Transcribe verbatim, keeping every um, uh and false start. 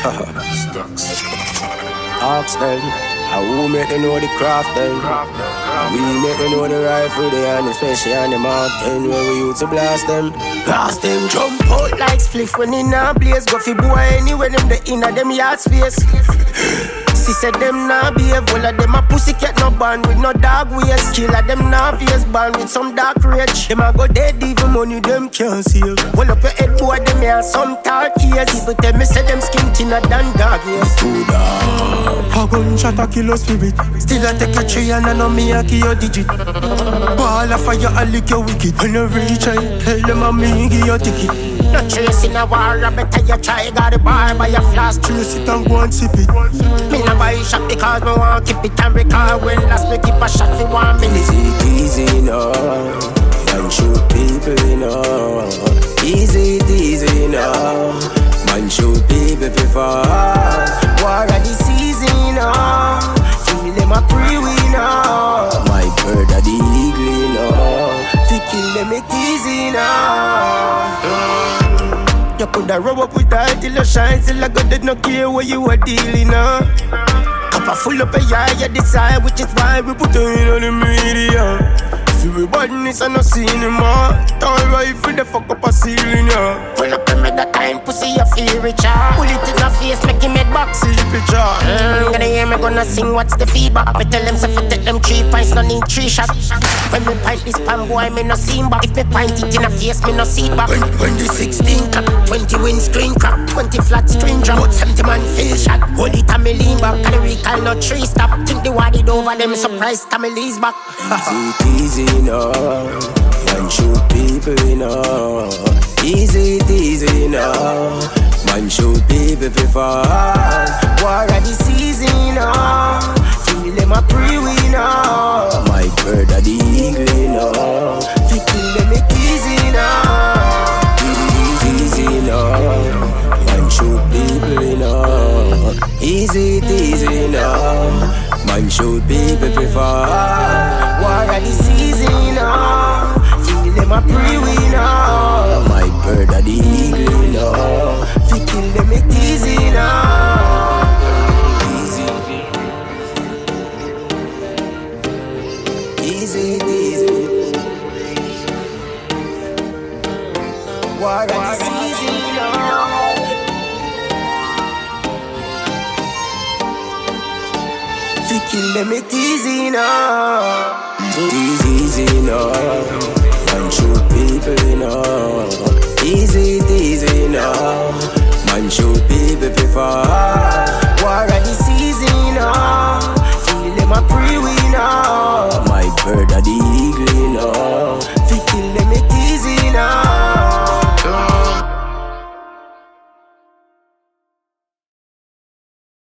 Ask them, how who make them know the craft them? We make them know the rifle they and especially on the mountain where we used to blast them. Blast them, jump out like spliff when in a blaze. Go fi boy anywhere them the inner them yard space. She said them nah behave, all of them a pussy cat no band with no dog ways. Killer them nah face band with some dark rage. Them a go dead even money them can't save. Hold up your head boy them here some dark ears. People tell me say them skin thinner than dog ears. Too dark. A gunshot a kill a spirit. Still I take a tree and I know me a kill your digit. Ball of fire a lick your wicked. When you reach I tell them a me give your ticket. No chasing a war, I better you try. Got a bar by your flask. Chase it and go and sip it. Me no buy shot because me want keep it and recall. When last me keep a shot for one minute. Easy, easy, no. Man shoot people, no. Easy, easy, no. Man shoot people before. War of the season, no. Feel them a pre-win, no. My bird of the eagle, no. Fi kill them it easy, no. You coulda rub up with that till you shine. Still I got that no care where you are dealing, no. Cup a full up a yard, you decide. Which is why we put you in on the media. If we badness and no cinema. Tall rifle, the fuck up a ceiling, yeah. Pull up and make that time, pussy you feel richer. Pull it in the face, make him head back, see the picture. Mm, gonna hear me gonna sing, what's the feedback? Me tell them, so for take them three pints, no need three shots. When me pint this pan boy, me no see him back. If me pint it in the face, me no see it back. When, when the sixteen crack, twenty windscreen crack, twenty flat screen drop, seventy man fill shot. Hold it and me lean back, and the recall no tree stop. Think the wad it over them, surprise, Tammy's back. Easy, easy, no. Man shoot people, no. Easy, easy, no. Man shoot people before. War of the season, no. Feel them a pre-win, no. My bird of the eagle, no. Fi kill them it easy, no. Easy, easy, no. Man shoot people, no. Easy, easy, no. Man shoot people before. War of the season, no. Feel them a pre-win, no. My bird of the eagle, no. Fi kill them it easy, no. Easy, easy, easy. War of the season, no. Fi kill them it easy, no. Easy, easy, no. Man shoot people, no. Easy, easy.